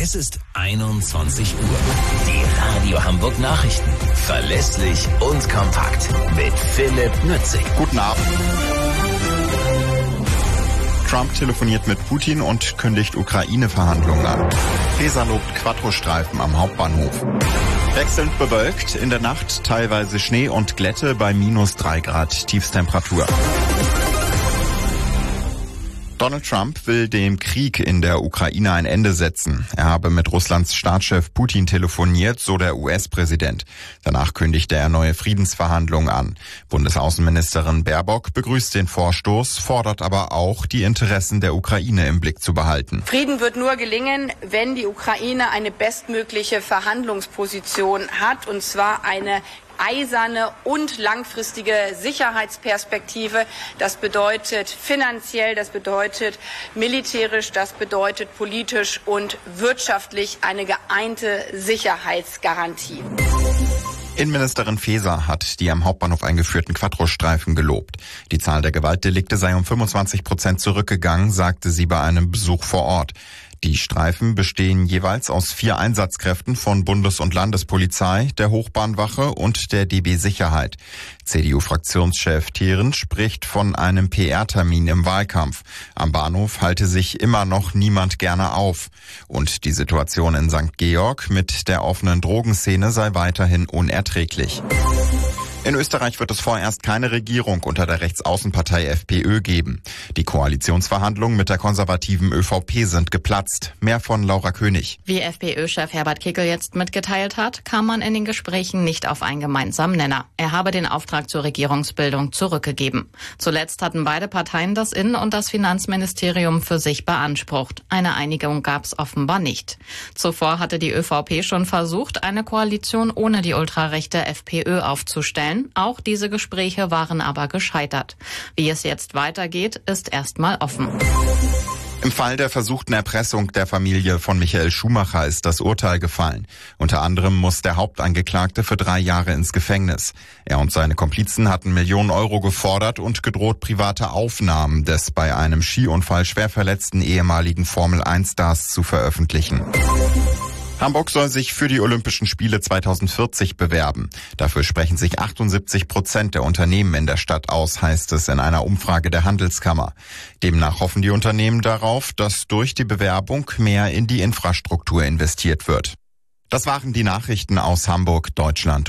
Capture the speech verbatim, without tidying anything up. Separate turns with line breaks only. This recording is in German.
Es ist einundzwanzig Uhr. Die Radio Hamburg Nachrichten. Verlässlich und kompakt. Mit Philipp Nützig.
Guten Abend. Trump telefoniert mit Putin und kündigt Ukraine-Verhandlungen an. Faeser lobt Quattro-Streifen am Hauptbahnhof. Wechselnd bewölkt, in der Nacht teilweise Schnee und Glätte bei minus drei Grad Tiefstemperatur. Donald Trump will dem Krieg in der Ukraine ein Ende setzen. Er habe mit Russlands Staatschef Putin telefoniert, so der U S-Präsident. Danach kündigte er neue Friedensverhandlungen an. Bundesaußenministerin Baerbock begrüßt den Vorstoß, fordert aber auch, die Interessen der Ukraine im Blick zu behalten.
Frieden wird nur gelingen, wenn die Ukraine eine bestmögliche Verhandlungsposition hat, und zwar eine eiserne und langfristige Sicherheitsperspektive. Das bedeutet finanziell, das bedeutet militärisch, das bedeutet politisch und wirtschaftlich eine geeinte Sicherheitsgarantie.
Innenministerin Faeser hat die am Hauptbahnhof eingeführten Quattro-Streifen gelobt. Die Zahl der Gewaltdelikte sei um fünfundzwanzig Prozent zurückgegangen, sagte sie bei einem Besuch vor Ort. Die Streifen bestehen jeweils aus vier Einsatzkräften von Bundes- und Landespolizei, der Hochbahnwache und der D B Sicherheit. C D U-Fraktionschef Thieren spricht von einem P R-Termin im Wahlkampf. Am Bahnhof halte sich immer noch niemand gerne auf. Und die Situation in Sankt Georg mit der offenen Drogenszene sei weiterhin unerträglich. In Österreich wird es vorerst keine Regierung unter der Rechtsaußenpartei FPÖ geben. Die Koalitionsverhandlungen mit der konservativen ÖVP sind geplatzt. Mehr von Laura König.
Wie FPÖ-Chef Herbert Kickl jetzt mitgeteilt hat, kam man in den Gesprächen nicht auf einen gemeinsamen Nenner. Er habe den Auftrag zur Regierungsbildung zurückgegeben. Zuletzt hatten beide Parteien das Innen- und das Finanzministerium für sich beansprucht. Eine Einigung gab es offenbar nicht. Zuvor hatte die ÖVP schon versucht, eine Koalition ohne die ultrarechte FPÖ aufzustellen. Auch diese Gespräche waren aber gescheitert. Wie es jetzt weitergeht, ist erstmal offen.
Im Fall der versuchten Erpressung der Familie von Michael Schumacher ist das Urteil gefallen. Unter anderem muss der Hauptangeklagte für drei Jahre ins Gefängnis. Er und seine Komplizen hatten Millionen Euro gefordert und gedroht, private Aufnahmen des bei einem Skiunfall schwer verletzten ehemaligen Formel eins Stars zu veröffentlichen. Hamburg soll sich für die Olympischen Spiele zweitausendvierzig bewerben. Dafür sprechen sich achtundsiebzig Prozent der Unternehmen in der Stadt aus, heißt es in einer Umfrage der Handelskammer. Demnach hoffen die Unternehmen darauf, dass durch die Bewerbung mehr in die Infrastruktur investiert wird. Das waren die Nachrichten aus Hamburg, Deutschland.